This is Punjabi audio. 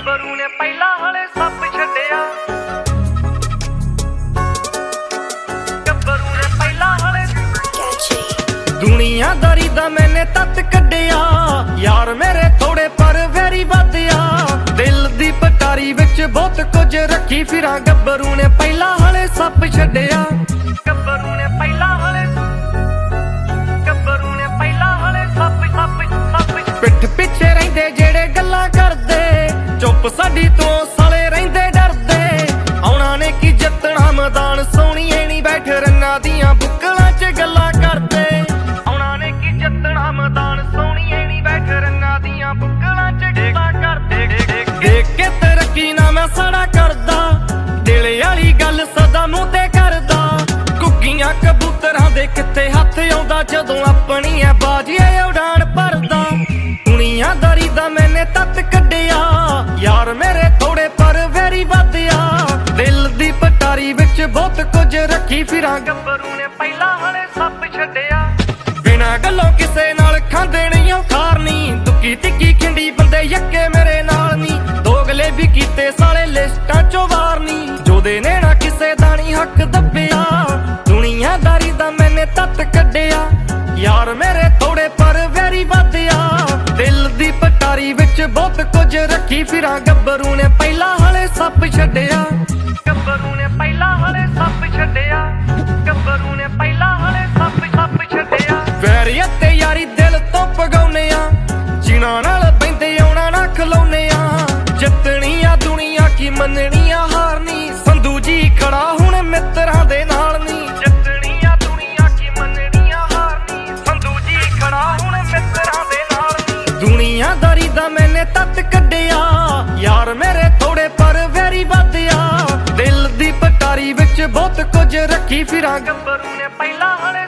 ਗੱਭਰੂ ਨੇ ਪਹਿਲਾਂ ਹਲੇ ਸੱਪ ਛੱਡਿਆ, ਗੱਭਰੂ ਨੇ ਪਹਿਲਾਂ ਹਲੇ ਦੁਨੀਆਦਾਰੀ ਦਾ ਮੈਨੇ ਤੱਤ ਕੱਢਿਆ। ਯਾਰ ਮੇਰੇ ਥੋੜੇ ਪਰ ਵੈਰੀ ਵਧਿਆ, ਦਿਲ ਦੀ ਪਟਾਰੀ ਵਿੱਚ ਬਹੁਤ ਕੁਝ ਰੱਖੀ ਫਿਰਾਂ। ਗੱਭਰੂ ਨੇ ਪਹਿਲਾਂ ਹਲੇ ਸੱਪ ਛੱਡਿਆ, ਗੱਭਰੂ ਨੇ ਪਹਿਲਾਂ ਹਲੇ, ਗੱਭਰੂ ਨੇ ਪਹਿਲਾਂ ਹਲੇ ਸੱਪ ਪਿੱਠ ਪਿੱਛੇ ਰਹਿੰਦੇ ਜਿਹੜੇ ਗੱਲਾਂ ਕਰਦੇ, ਚੁੱਪ ਸਾਡੀ ਤੋਂ ਸਾਲੇ ਰਹਿੰਦੇ ਡਰਦੇ। ਆਉਣਾ ਨੇ ਕੀ ਜਿੱਤਣਾ ਮੈਦਾਨ, ਸੋਹਣੀਏ ਨੀ ਬੈਠ ਰੰਨਾਂ ਦੀਆਂ ਬੁੱਕਲਾਂ 'ਚ ਗੱਲਾਂ ਕਰਦੇ। ਆਉਣਾ ਨੇ ਕੀ ਜਿੱਤਣਾ ਮੈਦਾਨ, ਸੋਹਣੀਏ ਨੀ ਬੈਠ ਰੰਨਾਂ ਦੀਆਂ ਬੁੱਕਲਾਂ 'ਚ ਗੱਲਾਂ ਕਰਦੇ। ਦੇਖ ਕੇ ਤਰੱਕੀ ਨਾ ਮੈਂ ਸਾੜਾ ਕਰਦਾ, ਦਿਲ ਵਾਲੀ ਗੱਲ ਸਦਾ ਮੂੰਹ ਤੇ ਕਰਦਾ। ਘੁੱਗੀਆਂ ਕਬੂਤਰਾਂ ਦੇ ਕਿੱਥੇ ਹੱਥ ਆਉਂਦਾ, ਜਦੋਂ ਆਪਣੀ ਐ ਬਾਜੀਏ ਉਡਾਨ ਭਰਦਾ। ਦੁਨੀਆਦਾਰੀ ਦਾ ਮੈਨੇ ਤੱਤ ਕੱਢਿਆ, ਯਾਰ ਮੇਰੇ ਥੋੜੇ ਪਰ ਵੈਰੀ ਵਧਿਆ। ਦਿਲ ਦੀ ਪਟਾਰੀ ਵਿੱਚ ਬਹੁਤ ਕੁਝ ਰੱਖੀ ਫਿਰਾਂ। ਗੱਭਰੂ ਨੇ ਪਹਿਲਾਂ ਹਲੇ ਸੱਪ ਛੱਡਿਆ, ਬਿਨਾਂ ਗੱਲੋਂ ਕਿਸੇ ਨਾਲ ਖਾਂਦੇ ਨਹੀਂ ਉਹ ਖਾਰਨੀ। ਦੁੱਕੀ ਤਿੱਕੀ ਖਿੰਡੀ ਬੰਦੇ ਯੱਕੇ ਮੇਰੇ ਨਾਲ ਨੀ, ਦੋਗਲੇ ਵੀ ਕੀਤੇ ਸਾਲੇ ਲਿਸਟਾਂ ਚੋਂ ਵਾਰਨੀ। ਜੋਦੇ ਨੇ ਨਾ ਕਿਸੇ ਦਾ ਨੀ ਹੱਕ ਦੱਬਿਆ, ਦੁਨੀਆਦਾਰੀ ਦਾ ਮੈਨੇ ਤੱਤ ਕੱਢਿਆ। ਯਾਰ ਮੇਰੇ ਥੋੜੇ ਪਰ ਵੈਰੀ ਵਧਿਆ, ਦਿਲ ਦੀ ਪਟਾਰੀ ਵਿੱਚ ਬਹੁਤ ਕੁਝ ਰੱਖੀ ਫਿਰਾਂ। ਗੱਭਰੂ ਨੇ ਪਹਿਲਾਂ ਹਲੇ ਸੱਪ ਛੱਡਿਆ, ਗੱਭਰੂ ਨੇ ਪਹਿਲਾਂ ਹਲੇ ਸੱਪ ਛੱਡਿਆ, ਗੱਭਰੂ ਨੇ ਪਹਿਲਾਂ ਹਲੇ ਸੱਪ ਛੱਡਿਆ। ਵੈਰੀ ਅਤੇ ਯਾਰੀ ਦਿਲ ਤੋਂ ਪਗਾਉਨੇ ਆ, ਜਿਨ੍ਹਾਂ ਨਾਲ ਬਹਿੰਦੇ ਆਉਣਾ ਨਾ ਖਲੋਨੇ ਆ। ਜਿੱਤਣੀ ਆ ਦੁਨੀਆ ਕੀ ਮੰਨਣੀ ਆ ਹਾਰਨੀ, ਸੰਧੂ ਜੀ ਖੜਾ ਹੁਣ ਮਿੱਤਰਾਂ ਦੇ ਨਾਲ ਨੀ। ਜਿੱਤਣੀ ਆ ਦੁਨੀਆ ਕੀ ਮੰਨਣੀ ਆ ਹਾਰਨੀ, ਸੰਧੂ ਜੀ ਖੜਾ ਹੁਣ ਮਿੱਤਰਾਂ ਦੇ ਨਾਲ ਨੀ। ਦੁਨੀਆਦਾਰੀ ਦਾ ਮੈਨੇ ਤੱਤ ਕੱਢਿਆ, ਯਾਰ ਮੇਰੇ ਥੋੜੇ ਪਰ ਵੈਰੀ ਵਧਿਆ। ਦਿਲ ਦੀ ਪਟਾਰੀ ਵਿੱਚ ਬਹੁਤ ਕੁਝ ਰੱਖੀ ਫਿਰਾਂ। ਗੱਭਰੂ ਨੇ ਪਹਿਲਾਂ ਹਲੇ